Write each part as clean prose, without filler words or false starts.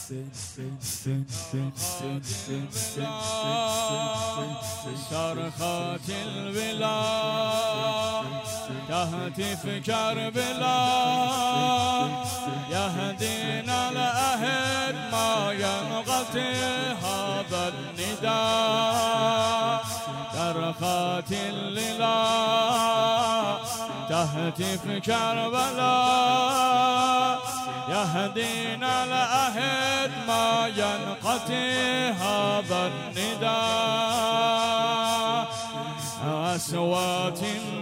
صرخات الولا تهتف كربلاء يهدينا العهد ما ينقطع هذا النداء صرخات الليلا تهتف كربلاء يهدينا العهد ما ينقطع هذا النداء أصوات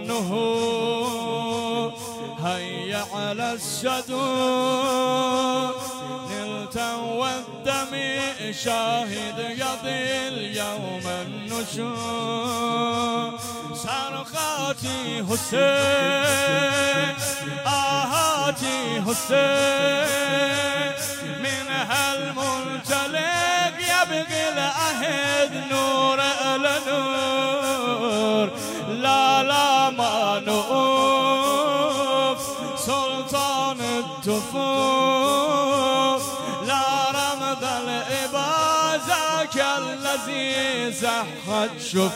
النهور هيا على الشدور نلت والدم شاهد يضل يوم النشور صرخاتي حسين آهاتي حسين من هالمنطلق يبقي العهد نور على نور لا لا ما نؤوف سلطان التفوف لا رمض العبازك الذي زحت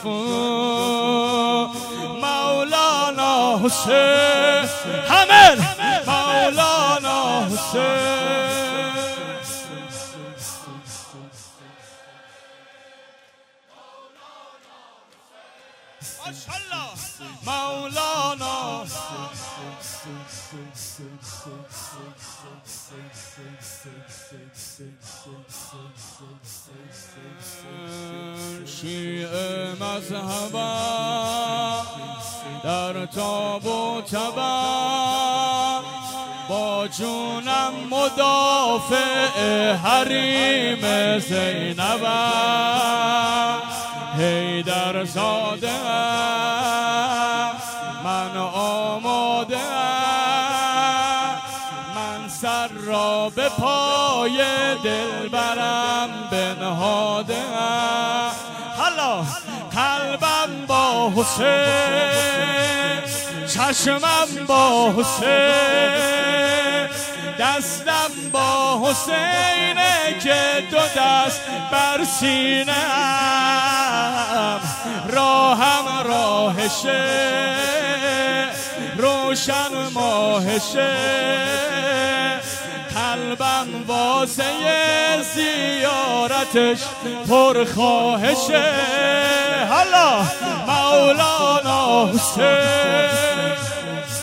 شفوف مولانا حسين حمد مولانا حسين ما شاء الله مولانا شیعه مذهبا در تاب و تبا با جونم مدافع حریم زینبا حیدر زاده من آماده من سر را به پای دلبرم بنهاده حالا قلبم با حسین چشمم با حسین دستم با حسینه که دو دست بر سینه‌ام راهم راهشه روشن ماهشه قلبم واسه زیارتش پرخواهشه حالا مولانا حسین